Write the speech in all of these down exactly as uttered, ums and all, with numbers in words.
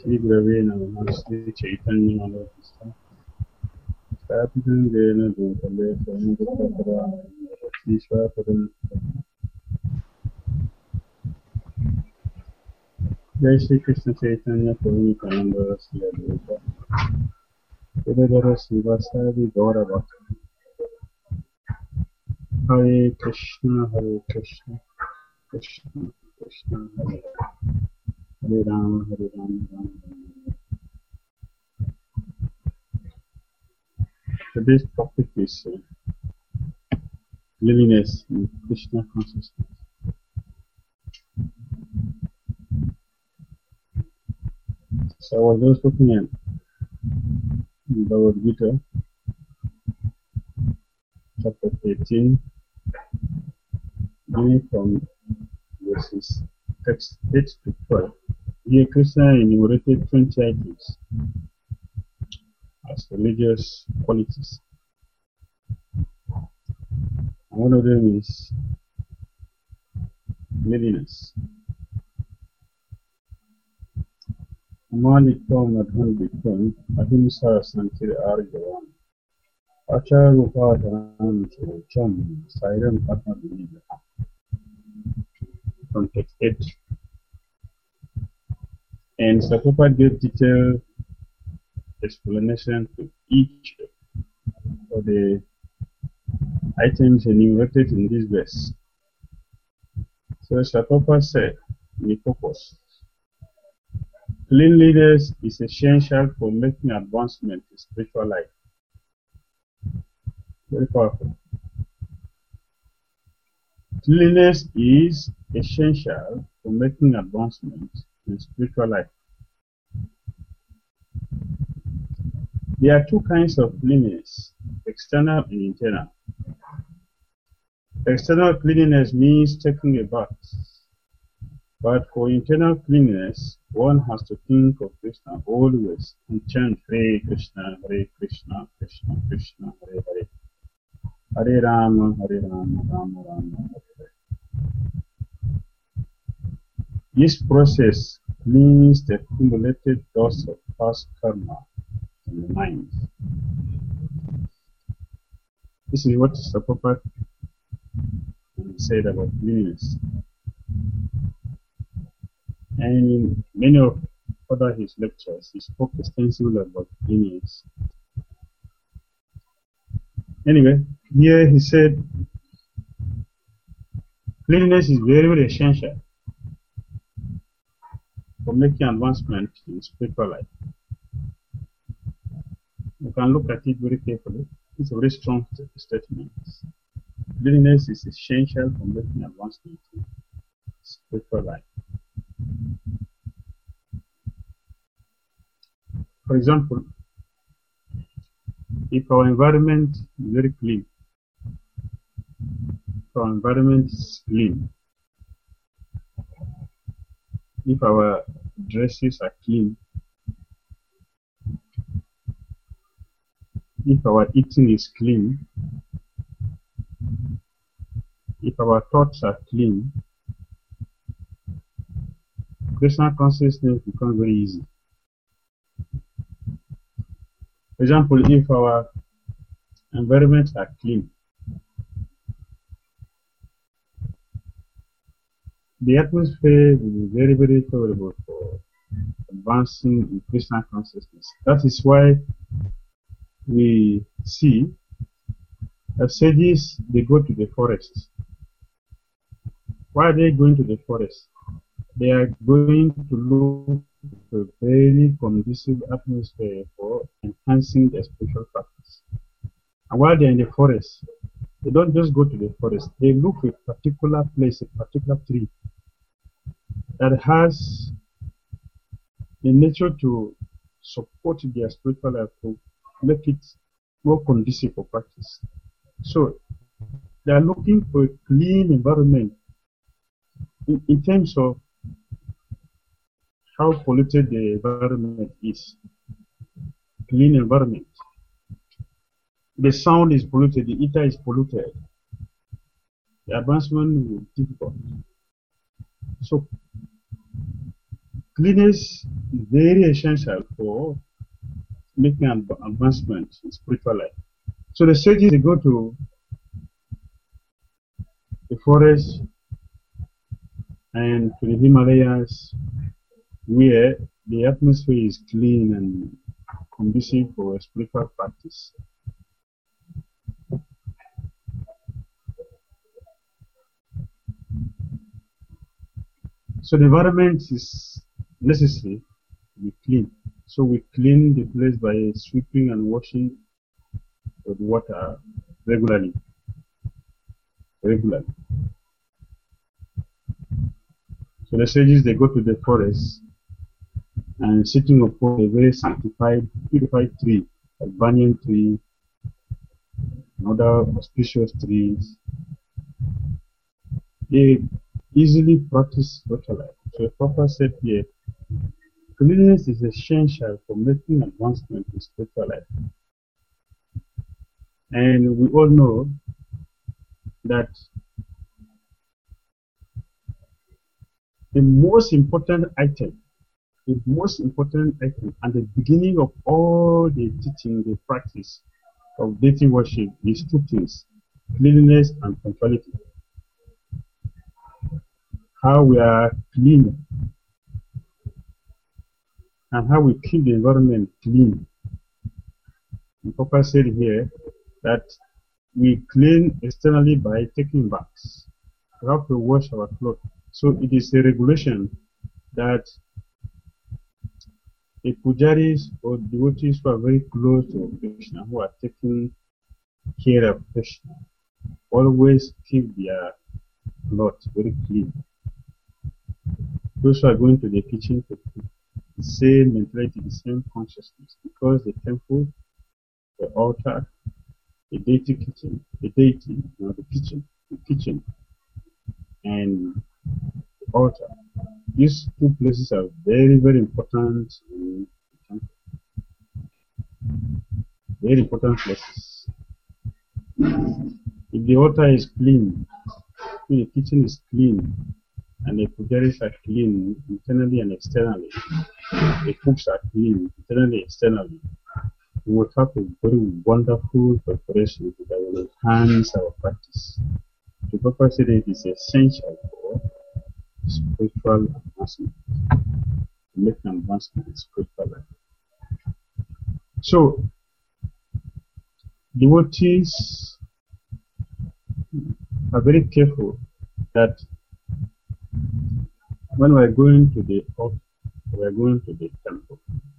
Shri Gurave Namaha Shri Chaitanya Manavista Sthapitam Jena Bhutale Swayam Rupa Ishvara Padam Jai Shri Krishna Chaitanya Prabhu Nityananda Sri Advaita Vedadara Srivasadi Gaura Bhakta Hare Krishna Hare Krishna Krishna Krishna Hare Hare Rama Hare Rama Rama Rama. Today's topic is uh, livingness in Krishna consciousness. So I was just looking at Bhagavad Gita, chapter eighteen, beginning from verses text eight to twelve. Here Krishna enumerated twenty items as religious qualities. And one of them is cleanliness. Amalikam Adhan Bikram Ahimsa Santir Arjavan Acharupadhanam Cham Sairam Atma Vinida. From text eight. And Prabhupada gave detailed explanation to each of the items enumerated in this verse. So Prabhupada said, in the purpose, cleanliness is essential for making advancement in spiritual life. Very powerful. Cleanliness is essential for making advancement in spiritual life. There are two kinds of cleanliness, external and internal. External cleanliness means taking a bath. But for internal cleanliness, one has to think of Krishna always and chant Hare Krishna, Hare Krishna, Krishna Krishna, Hare Hare. Hare Rama, Hare Rama, Rama Rama, Hare Hare. This process cleans the accumulated dust of past karma in the mind. This is what Prabhupada said about cleanliness. And in many of other his lectures, he spoke extensively about cleanliness. Anyway, here he said, cleanliness is very, very essential for making advancement in spiritual life. You can look at it very carefully. It's a very strong statement. Cleanliness is essential for making advancement in spiritual life. For example, if our environment is very clean, if our environment is clean, if our dresses are clean, if our eating is clean, if our thoughts are clean, Krishna consciousness becomes very easy. For example, if our environments are clean, the atmosphere will be very, very favorable for advancing in Krishna consciousness. That is why we see that sages, they go to the forest. Why are they going to the forest? They are going to look for a very conducive atmosphere for enhancing their spiritual practice. And while they are in the forest, they don't just go to the forest. They look for a particular place, a particular tree that has the nature to support their spiritual life, to make it more conducive for practice. So they are looking for a clean environment in, in terms of how polluted the environment is. Clean environment. The sound is polluted, the ether is polluted. The advancement will be difficult. So cleanness is very essential for making an advancement in spiritual life. So the sages, they go to the forest and to the Himalayas where the atmosphere is clean and conducive for spiritual practice. So the environment is necessary to be clean. So we clean the place by sweeping and washing with water regularly. Regularly. So the sages, they go to the forest and sitting upon a very sanctified, purified tree, like banyan tree, and other auspicious trees, they easily practice spiritual life. So the Prophet said here, cleanliness is essential for making advancement in spiritual life. And we all know that the most important item, the most important item at the beginning of all the teaching, the practice of deity worship is two things, cleanliness and punctuality. How we are clean and how we keep the environment clean. The Papa said here that we clean externally by taking baths. We have to wash our clothes. So it is a regulation that the pujaris or devotees who are very close to Krishna, who are taking care of Krishna, always keep their clothes very clean. Those who are going to the kitchen to cook, the same mentality, the same consciousness, because the temple, the altar, the deity kitchen, the deity, you know, the kitchen, the kitchen, and the altar. These two places are very, very important in the temple. Very important places. If the altar is clean, if the kitchen is clean, and the pujaris are clean internally and externally, the cooks are clean internally and externally, we will have a very wonderful preparation that will enhance our practice. The Papa said it is essential for spiritual advancement, to make an advancement in spiritual life. So, devotees are very careful that when we are going to the altar, we are going to the temple,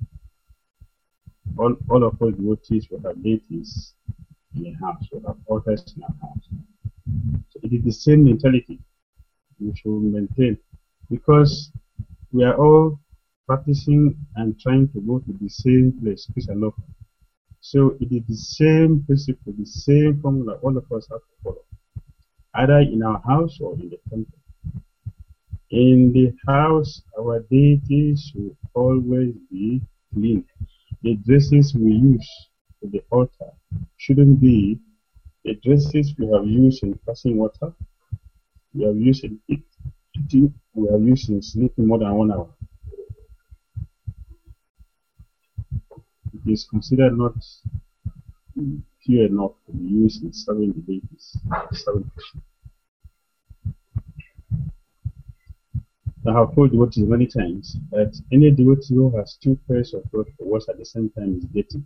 all, all of us devotees will have deities in the house, we have altars in our house. So it is the same mentality we should maintain, because we are all practicing and trying to go to the same place, peace and love. So it is the same principle, the same formula all of us have to follow, either in our house or in the temple. In the house, our deities should always be clean. The dresses we use to the altar shouldn't be the dresses we have used in passing water, we have used in eating, we have used in sleeping more than one hour. It is considered not pure enough to be used in serving the deities, serving Krishna. I have told devotees many times that any devotee who has two pairs of clothes to wash at the same time is dirty.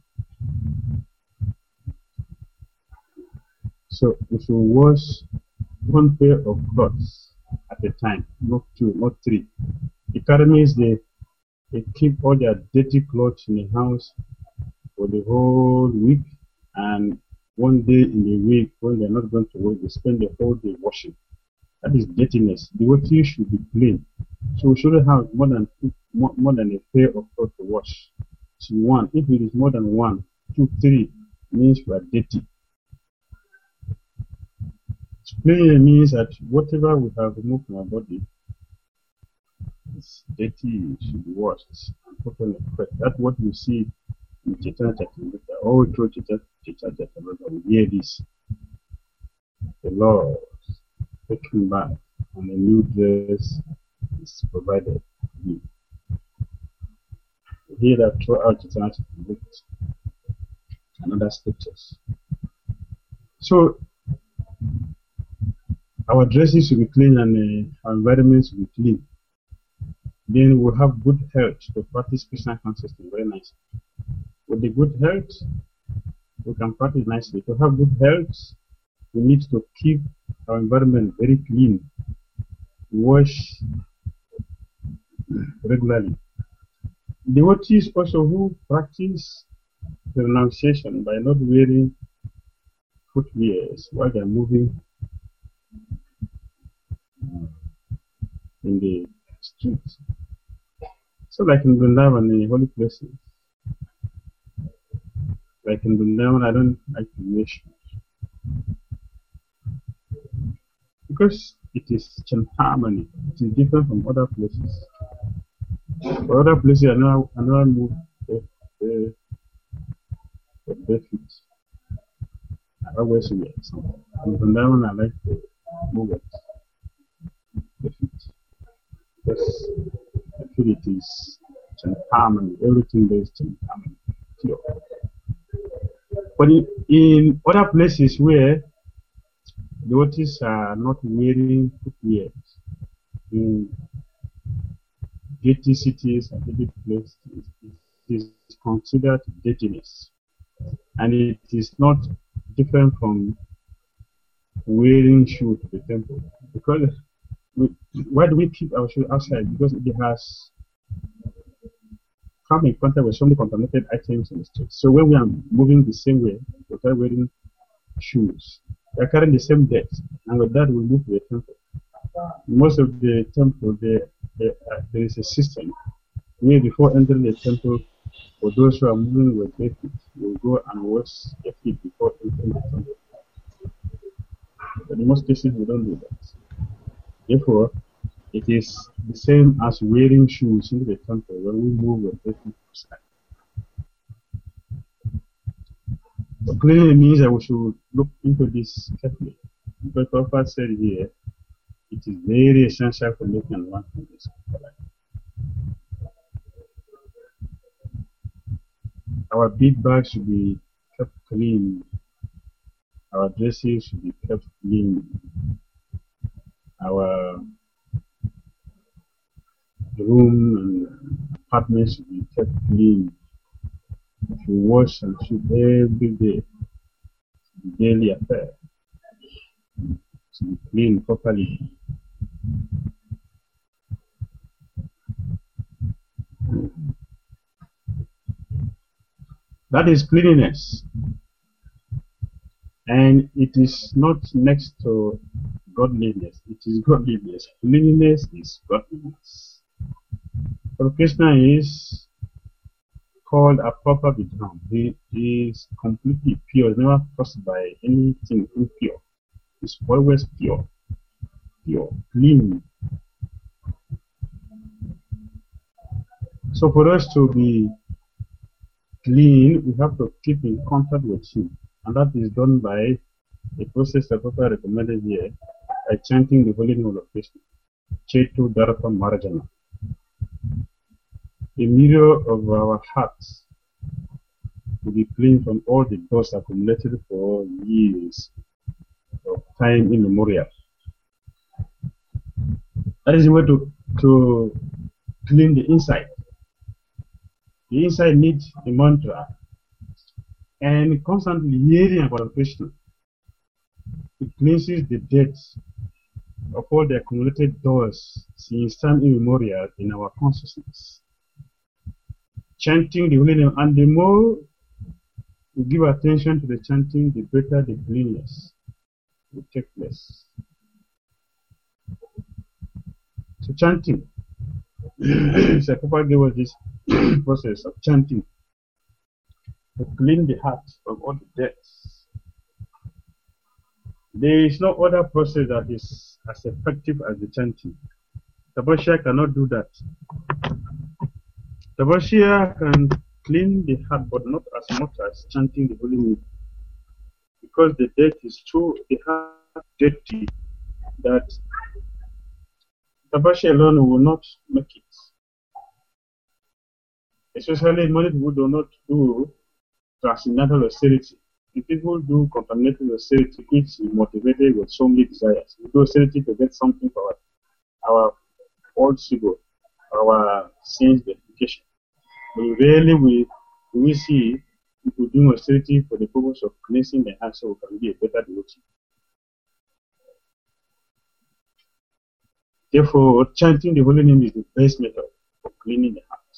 So we should wash one pair of clothes at a time, not two, not three. The Karamis, they, they keep all their dirty clothes in the house for the whole week, and one day in the week when they're not going to work, they spend the whole day washing. That is dirtiness. Devotees should be clean. So we shouldn't have more than two, more, more than a pair of clothes to wash. So one, if it is more than one, two, three, means we are dirty. So clean means that whatever we have removed from our body is dirty, it should be washed and put on the fresh. That's what we see in Chaitanya Charitamrita. All through Chaitanya Charitamrita, we hear this. The Lord taking back and a new dress is provided. he that throw out eternity with and other scriptures. So our dresses should be clean and uh, our environment should be clean. Then we'll have good health to practice Christian consciousness very nicely. With the good health, we can practice nicely. To have good health, we need to keep our environment very clean, wash regularly. Devotees also who practice renunciation by not wearing footwears while they are moving in the streets. So like in Vrindavan, in the holy places, like in Vrindavan, I don't like to wear shoes because it is Chintamani. It is different from other places. For other places, I know I never move the the the barefoot. I always wear it. In Vrindavan, I like to move it barefoot because I feel it is Chintamani. Everything there is Chintamani. Pure. But in, in other places where devotees are not wearing footwear, in dirty cities and dirty places, it is considered dirtiness. And it is not different from wearing shoes to the temple. Because we, why do we keep our shoes outside? Because it has come in contact with so many contaminated items in the street. So when we are moving the same way, without wearing shoes, we are carrying the same dirt, and with that we move to the temple. Most of the temple, there, there, uh, there is a system where before entering the temple, for those who are moving with their feet, will go and wash their feet before entering the temple. But in most cases, we don't do that. Therefore, it is the same as wearing shoes into the temple when we move with their feet outside. But clearly, it means that we should look into this carefully. Because Prabhupada said here, it is very essential for making and one from this life. Our bead bags should be kept clean. Our dresses should be kept clean. Our room and apartments should be kept clean. We should wash and shoot every day. It's a daily affair. To be clean properly. That is cleanliness. And it is not next to godliness. It is godliness. Cleanliness is godliness. So Krishna is called a proper Vidham. He is completely pure, never crossed by anything impure. He's always pure, pure, clean. So for us to be clean, we have to keep in contact with Him. And that is done by a process that Prabhupada recommended here, by chanting the holy name of Krishna. Chetu Darpa Marajana. The mirror of our hearts will be clean from all the dust accumulated for years of time immemorial. That is the way to, to clean the inside. The inside needs a mantra and constantly hearing about Krishna. It cleanses the depths of all the accumulated dust since time immemorial in our consciousness. Chanting the holy name, and the more we give attention to the chanting, the better the cleanness will take place. So chanting, so Prabhupada gave us this process of chanting to clean the heart from all the debts. There is no other process that is as effective as the chanting. Tapasya cannot do that. Tapasya can clean the heart, but not as much as chanting the holy name, because the debt is too, the heart dirty, that Tapasya alone will not make it. Especially many people do not do transcendental austerity. If people do contaminated austerity, which is motivated with so many desires, we do austerity to get something for our, our old ego, our sins verification. But rarely we we see people doing austerity for the purpose of cleansing the heart so we can be a better devotee. Therefore, chanting the holy name is the best method for cleaning the heart.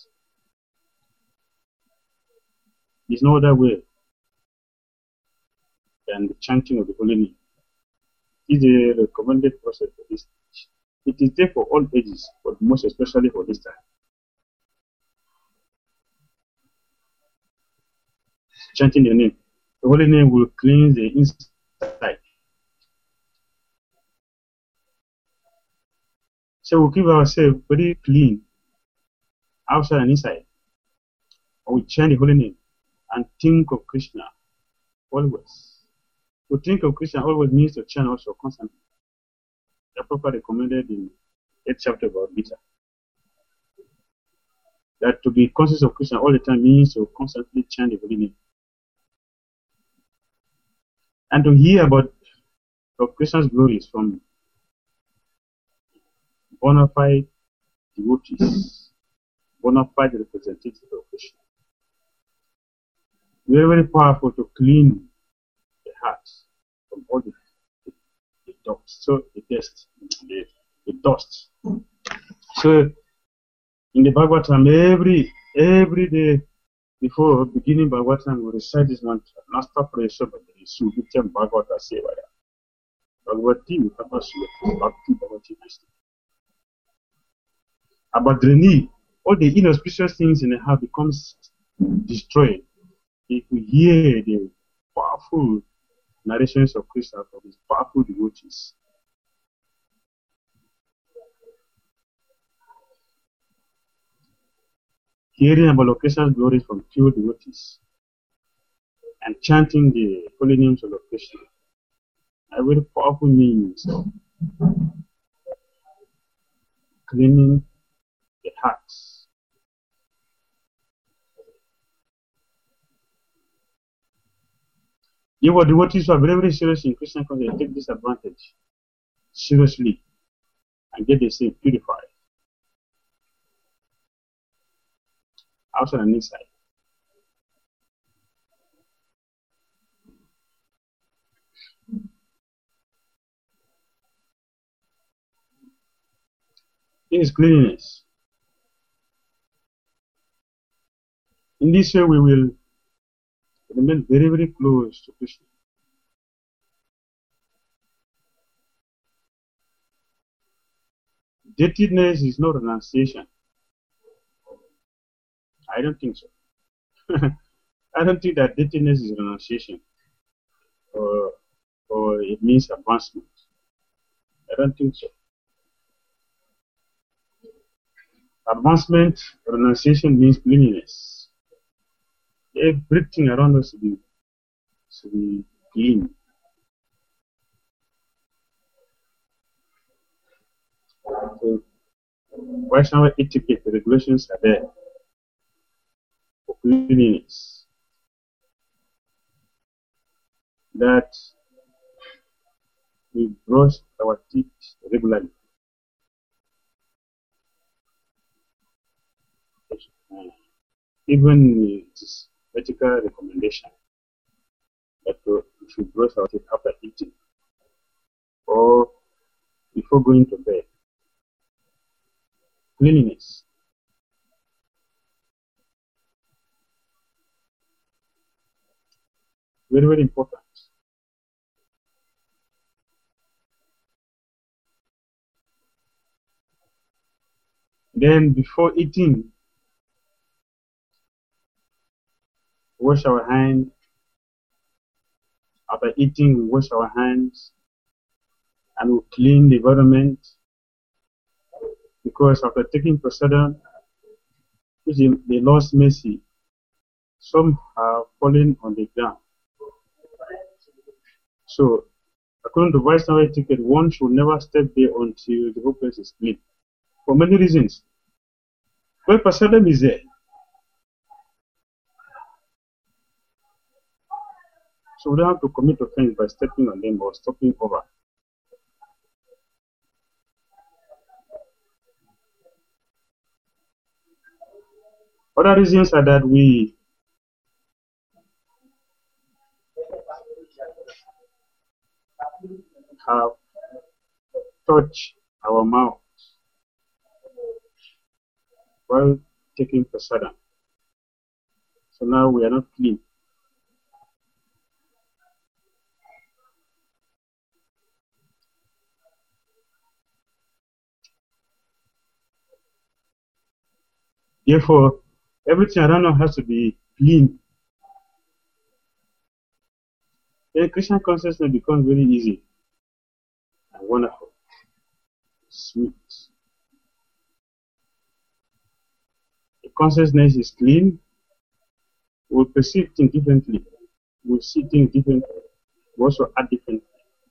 There's no other way than the chanting of the holy name. It is a recommended process for this stage. It is there for all ages, but most especially for this time. Chanting the name. The holy name will cleanse the inside. So we keep ourselves very clean, outside and inside. Or we chant the holy name and think of Krishna always. To think of Krishna always means to chant also constantly. The Prabhupada recommended in eighth chapter of Gita. That to be conscious of Krishna all the time means to constantly chant the holy name. And to hear about of Krishna's glories from bona fide devotees, bona fide representatives of Krishna. Very, very powerful to clean the heart from all the, the, the dust, so the dust, the, the dust. So in the Bhagavatam, every every day before beginning Bhagavatam, we recite this mantra: Nasta Presa Bhagavati Suvityam Bhagavata Sevaya. Bhagavati Utama Suvati Bhakti Bhagavati Vishnu. Abadreni, all the inauspicious things in the heart becomes destroyed if we hear the powerful narrations of Krishna from his powerful devotees. Hearing about locations glories from pure devotees and chanting the holy names of Krishna are very powerful means of cleaning the hearts. Your devotees who are very, very serious in Krishna consciousness, they take this advantage seriously and get themselves purified outside and inside. This is cleanliness. In this way, we will remain very, very close to Krishna. Dirtiness is not renunciation. I don't think so. I don't think that dirtiness is renunciation or, or it means advancement. I don't think so. Advancement, renunciation means cleanliness. Everything around us should be, should be clean. So, Vaishnava etiquette, the regulations are there for cleanliness. That we brush our teeth regularly. Even it is medical recommendation that we should brush our teeth after eating or before going to bed. Cleanliness. Very, very important. Then before eating, wash our hands. After eating, we wash our hands and we clean the environment. Because after taking prasadam, which is the Lord's mercy, some are falling on the ground. So, according to Vaishnava etiquette, one should never step there until the whole place is clean. For many reasons. When prasadam is there, So we don't have to commit offense by stepping on them or stopping over. Other reasons are that we have touched our mouth while taking prasadam. So now we are not clean. Therefore, everything around us has to be clean. Then Krishna consciousness becomes very easy and wonderful, sweet. The consciousness is clean. We'll perceive things differently. We'll see things differently. We also act differently.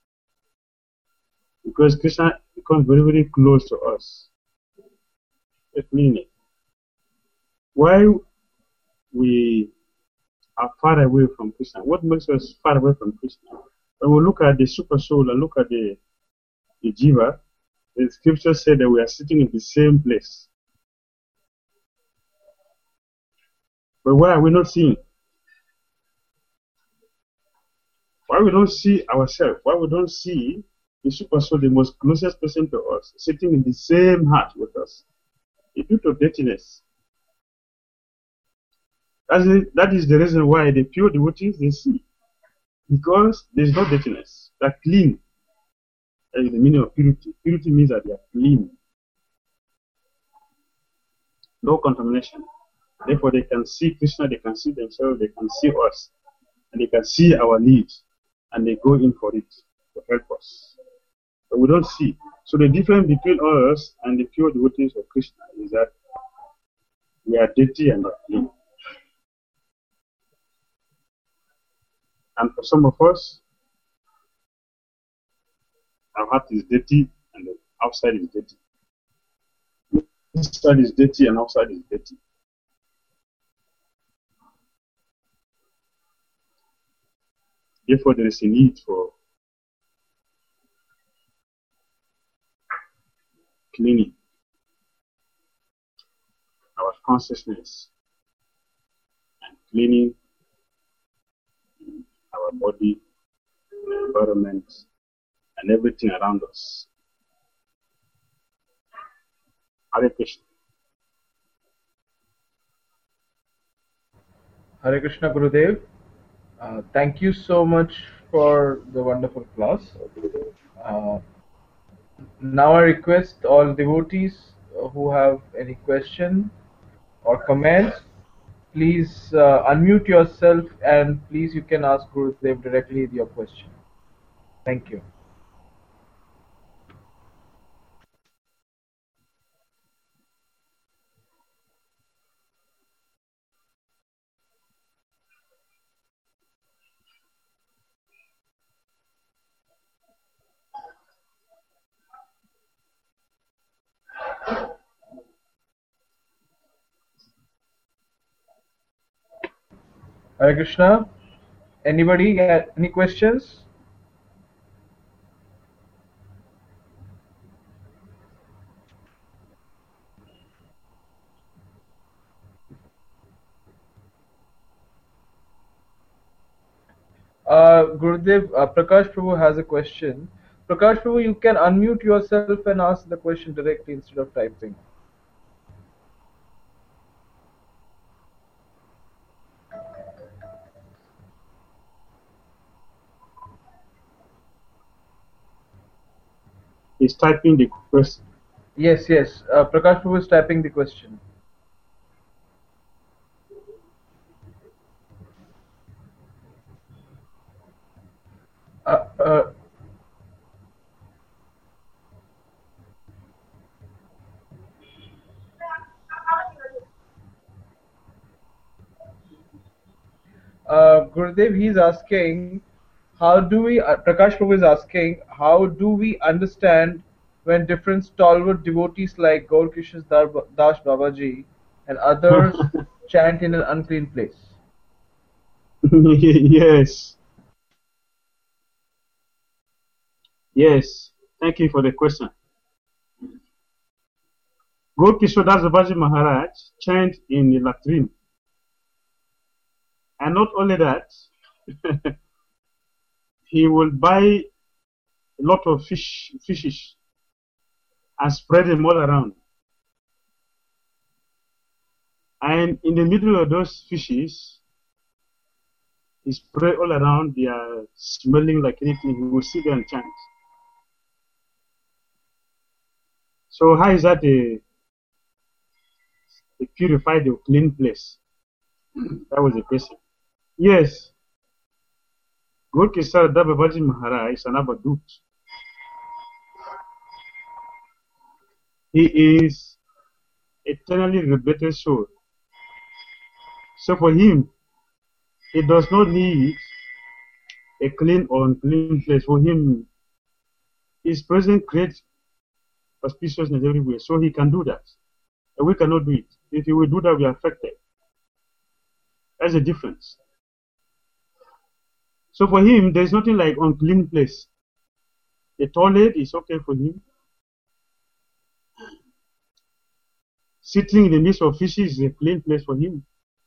Because Krishna becomes very, very close to us. It's meaning. Why we are far away from Krishna? What makes us far away from Krishna? When we look at the super soul and look at the, the jiva, the scripture said that we are sitting in the same place. But why are we not seeing? Why we don't see ourselves? Why we don't see the super soul, the most closest person to us, sitting in the same heart with us? It's due to dirtiness. That's it, that is the reason why the pure devotees, they see. Because there is no dirtiness. They are clean. That is the meaning of purity. Purity means that they are clean. No contamination. Therefore, they can see Krishna, they can see themselves, they can see us, and they can see our needs, and they go in for it to help us. But we don't see. So the difference between us and the pure devotees of Krishna is that we are dirty and not clean. And for some of us, our heart is dirty and the outside is dirty. Inside is dirty and outside is dirty. Therefore, there is a need for cleaning our consciousness and cleaning our body, the environment, and everything around us. Hare Krishna. Hare Krishna, Gurudev. Uh, thank you so much for the wonderful class. Uh, now I request all devotees who have any question or comments, please uh, unmute yourself and please you can ask Gurudev directly your question. Thank you. Hare Krishna. Anybody got any questions? Uh, Gurudev, uh, Prakash Prabhu has a question. Prakash Prabhu, you can unmute yourself and ask the question directly instead of typing. He's typing the question. Yes, yes. Uh, Prakash Prabhu is typing the question. Uh, uh, uh, Gurudev, he's asking, how do we, uh, Prakash Prabhu is asking, how do we understand when different stalwart devotees like Gaur Krishna Das Babaji and others chant in an unclean place? Yes. Yes, thank you for the question. Gokishodas Babaji Maharaj chant in the latrine. And not only that, he will buy a lot of fish, fishes and spread them all around. And in the middle of those fishes, he spread all around, they are smelling like anything. He will sit there and chant. So how is that a, a purified or clean place? That was the question. Yes. Gokishodas Babaji Maharaj is an Abadut. He is eternally rebirthing soul. So for him, he does not need a clean or unclean place. For him, his presence creates auspiciousness everywhere, so he can do that. And we cannot do it. If he will do that, we are affected. That's the difference. So for him, there's nothing like unclean place. The toilet is okay for him. Sitting in the midst of fishes is a clean place for him.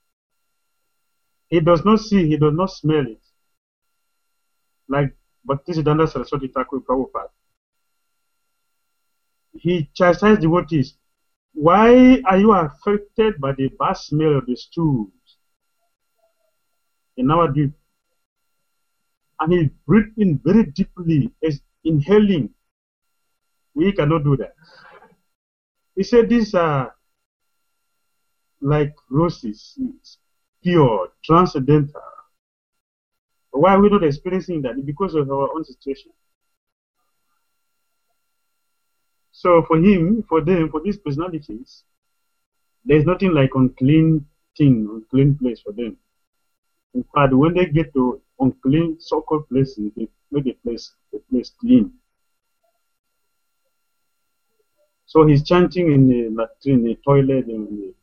He does not see, he does not smell it. Like Bhaktisiddhanta Saraswati Thakur Prabhupada. He chastised devotees. Why are you affected by the bad smell of the stools in our deep? And he breathed in very deeply, as inhaling. We cannot do that. He said these are like roses, pure, transcendental. Why are we not experiencing that? Because of our own situation. So for him, for them, for these personalities, there's nothing like unclean thing, unclean place for them. In fact, when they get to unclean so-called places, they make the place, the place clean. So he's chanting in the latrine, the toilet, in the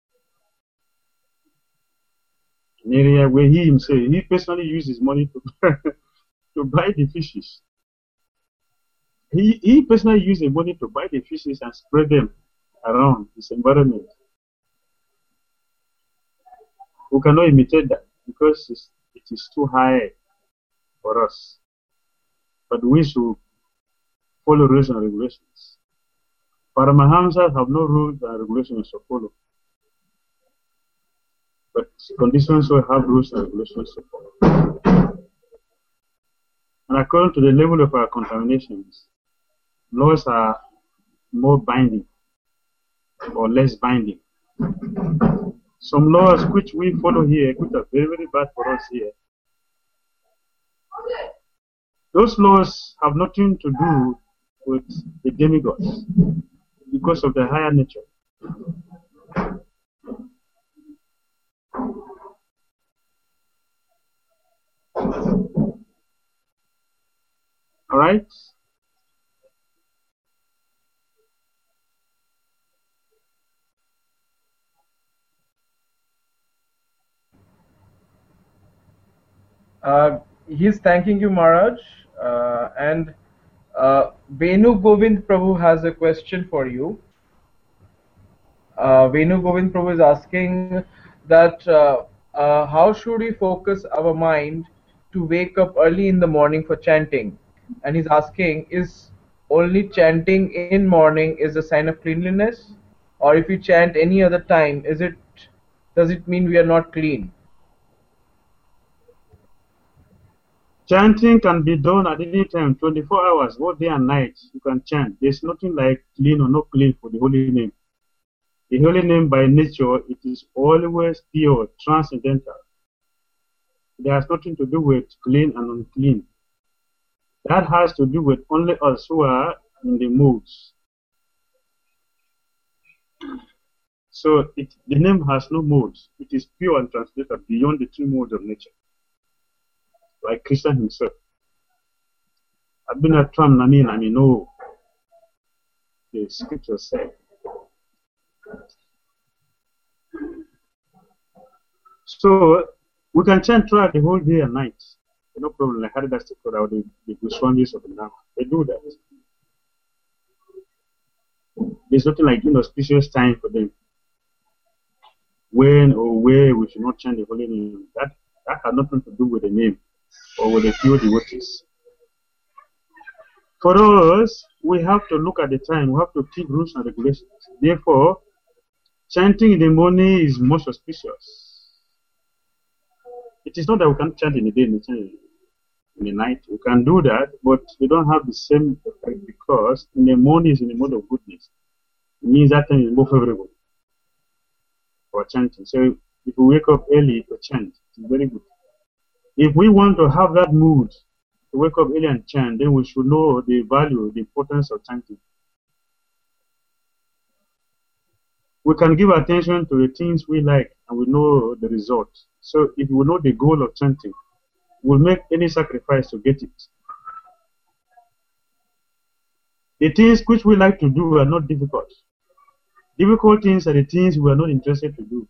an area where he himself, he personally uses money to, to buy the fishes. He, he personally used the money to buy the fishes and spread them around his environment. We cannot imitate that because it's, it is too high for us. But we should follow rules and regulations. Paramahamsas have no rules and regulations to follow. But conditions will have rules and regulations to follow. And according to the level of our contaminations, laws are more binding or less binding. Some laws which we follow here, which are very, very bad for us here, those laws have nothing to do with the demigods because of their higher nature. All right? Uh, he's thanking you, Maharaj. Uh, and uh, Venu Govind Prabhu has a question for you. Uh, Venu Govind Prabhu is asking that uh, uh, how should we focus our mind to wake up early in the morning for chanting? And he's asking, is only chanting in morning is a sign of cleanliness? Or if you chant any other time, is it does it mean we are not clean? Chanting can be done at any time, twenty-four hours, both day and night. You can chant. There's nothing like clean or not clean for the holy name. The holy name by nature, it is always pure, transcendental. It has nothing to do with clean and unclean. That has to do with only us who are in the moods. So it, the name has no modes. It is pure and transcendental beyond the two modes of nature. Like Krishna himself. Abhina Tram Nami Nami no. The scripture said. So we can chant throughout the whole day and night. No problem. Like Haridas Tikora, the, the Goswamis of the Nama, they do that. There's nothing like inauspicious time for them. When or where we should not chant the holy name. That that has nothing to do with the name or with the few devotees. For us, we have to look at the time. We have to keep rules and regulations. Therefore, chanting in the morning is most auspicious. It is not that we can chant in the day and chant in the night. We can do that, but we don't have the same effect because in the morning is in the mode of goodness. It means that time is more favorable for chanting. So if we wake up early to chant, it's very good. If we want to have that mood to wake up early and chant, then we should know the value, the importance of chanting. We can give attention to the things we like and we know the result. So if we know the goal of chanting, we'll make any sacrifice to get it. The things which we like to do are not difficult. Difficult things are the things we are not interested to do.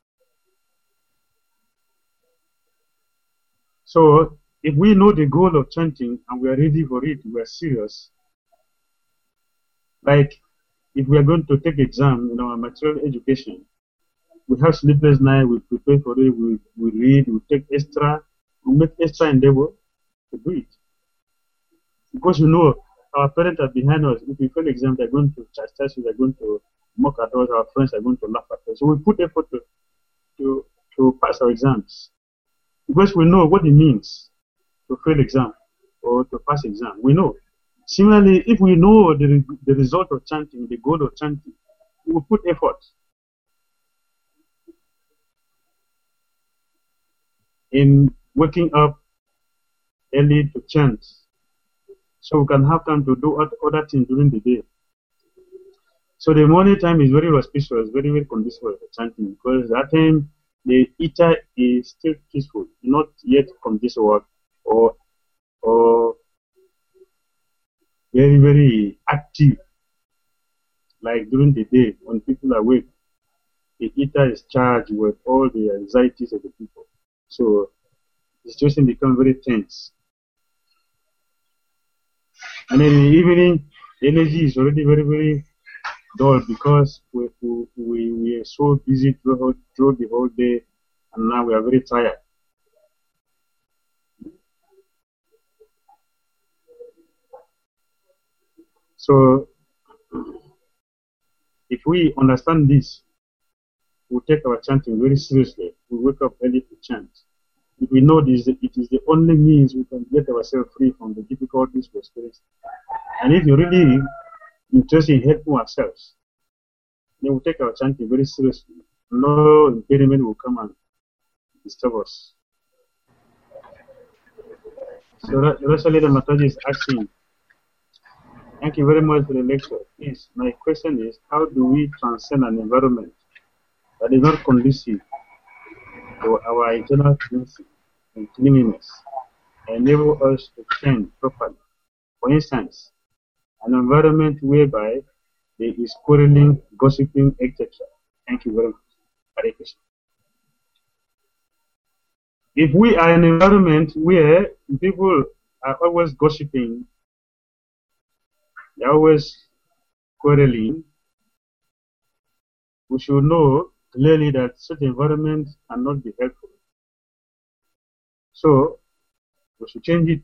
So if we know the goal of chanting and we are ready for it, we are serious. Like if we are going to take exam in our material education, we have sleepless night, we prepare for it, we, we read, we take extra, we make extra endeavor to do it. Because you know our parents are behind us. If we fail exam, they're going to chastise us, they're going to mock at us, our friends are going to laugh at us. So we put effort to, to, to pass our exams. Because we know what it means to fail exam or to pass exam. We know. Similarly, if we know the, the result of chanting, the goal of chanting, we will put effort in waking up early to chant so we can have time to do other things during the day. So the morning time is very auspicious, very, very conducive for chanting because that time the ether is still peaceful, not yet conducive or, or, or very, very active like during the day when people are awake. The ether is charged with all the anxieties of the people. So the situation becomes very tense. And then in the evening, the energy is already very, very dull because we, we, we are so busy throughout, throughout the whole day and now we are very tired. So if we understand this, we take our chanting very seriously. We wake up early to chant. If we know this, it is the only means we can get ourselves free from the difficulties we experience. And if you're really interested in helping ourselves, then we take our chanting very seriously. No impediment will come and disturb us. So Rosalie Mataji is asking, thank you very much for the lecture. Yes, my question is, how do we transcend an environment that is not conducive to our internal cleansing and cleanliness and enable us to change properly? For instance, an environment whereby there is quarreling, gossiping, et cetera. Thank you very much. Hare Krishna. If we are in an environment where people are always gossiping, they're always quarreling, we should know clearly that such environments cannot be helpful. So, we should change it.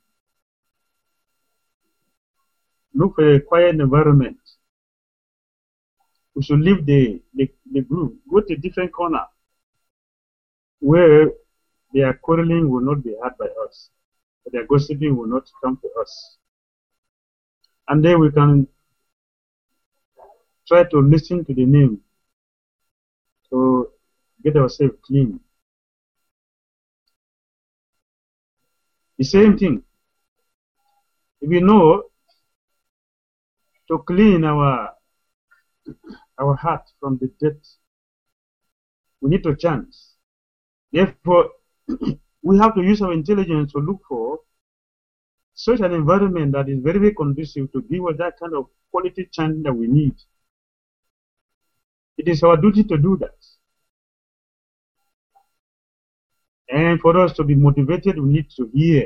Look for a quiet environment. We should leave the, the, the group, go to a different corner where their quarreling will not be heard by us, their gossiping will not come to us. And then we can try to listen to the name to get ourselves clean. The same thing. If we know to clean our our heart from the dirt, we need to chant. Therefore, we have to use our intelligence to look for such an environment that is very, very conducive to give us that kind of quality chanting that we need. It is our duty to do that. And for us to be motivated, we need to hear.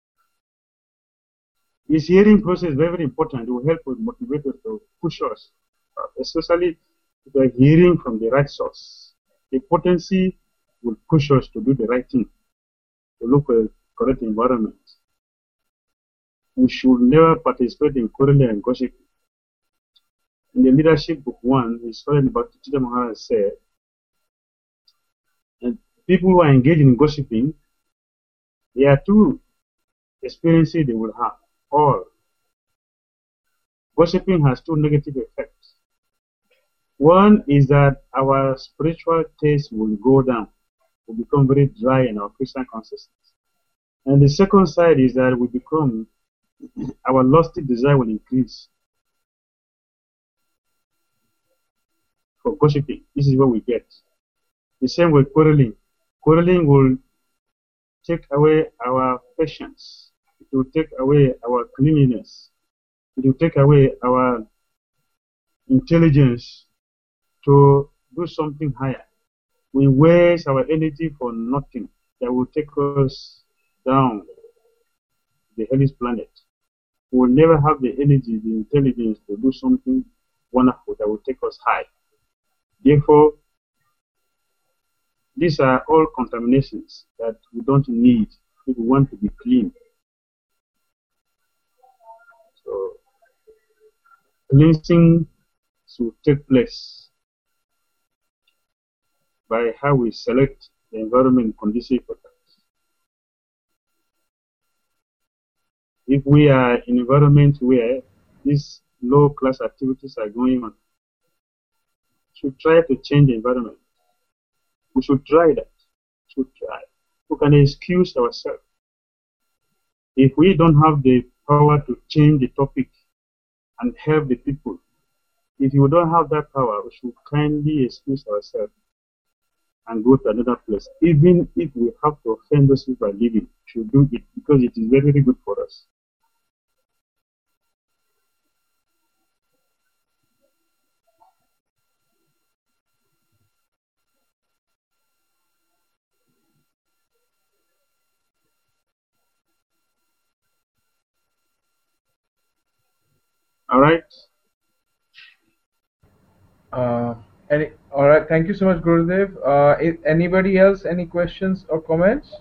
This hearing process is very, very important. It will help us motivate us to push us, uh, especially if we are hearing from the right source. The potency will push us to do the right thing, to look for a correct environment. We should never participate in quarreling and gossiping. In the leadership book one, historian Baptista Maharaj said, and people who are engaged in gossiping, there are two experiences they will have. Or gossiping has two negative effects. One is that our spiritual taste will go down, will become very dry in our Christian consciousness. And the second side is that we become, our lusty desire will increase for gossiping. This is what we get. The same with quarreling. Quarreling will take away our patience. It will take away our cleanliness. It will take away our intelligence to do something higher. We waste our energy for nothing that will take us down the hellish planet. We will never have the energy, the intelligence to do something wonderful that will take us high. Therefore, these are all contaminations that we don't need if we want to be clean. So, cleansing should take place by how we select the environment conducive for that. If we are in an environment where these low-class activities are going on, we should try to change the environment. We should try that. We should try. We can excuse ourselves. If we don't have the power to change the topic and help the people, if you don't have that power, we should kindly excuse ourselves and go to another place. Even if we have to offend those people by leaving, we should do it because it is very, very good for us. All right. Uh, any, all right. Thank you so much, Gurudev. Uh, is anybody else any questions or comments?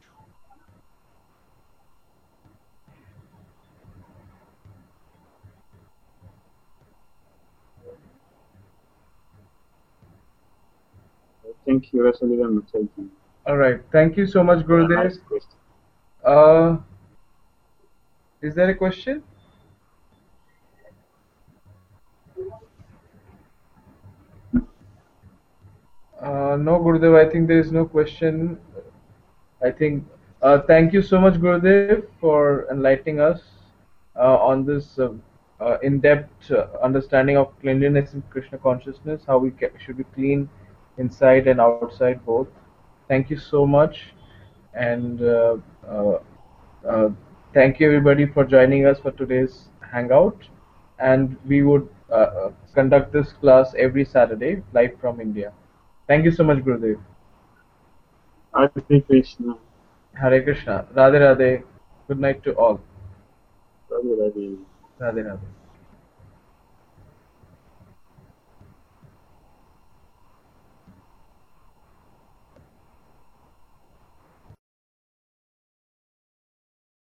Thank you, Rasulullah. Thank you. All right. Thank you so much, Gurudev. Nice question. Uh, is there a question? Uh, no, Gurudev. I think there is no question. I think. Uh, thank you so much, Gurudev, for enlightening us uh, on this uh, uh, in-depth uh, understanding of cleanliness in Krishna consciousness. How we ca- should be clean inside and outside both. Thank you so much, and uh, uh, uh, thank you everybody for joining us for today's hangout. And we would uh, uh, conduct this class every Saturday live from India. Thank you so much, Gurudev. Hare Krishna. Hare Krishna. Radhe Radhe. Good night to all. Radhe Radhe. Radhe Radhe.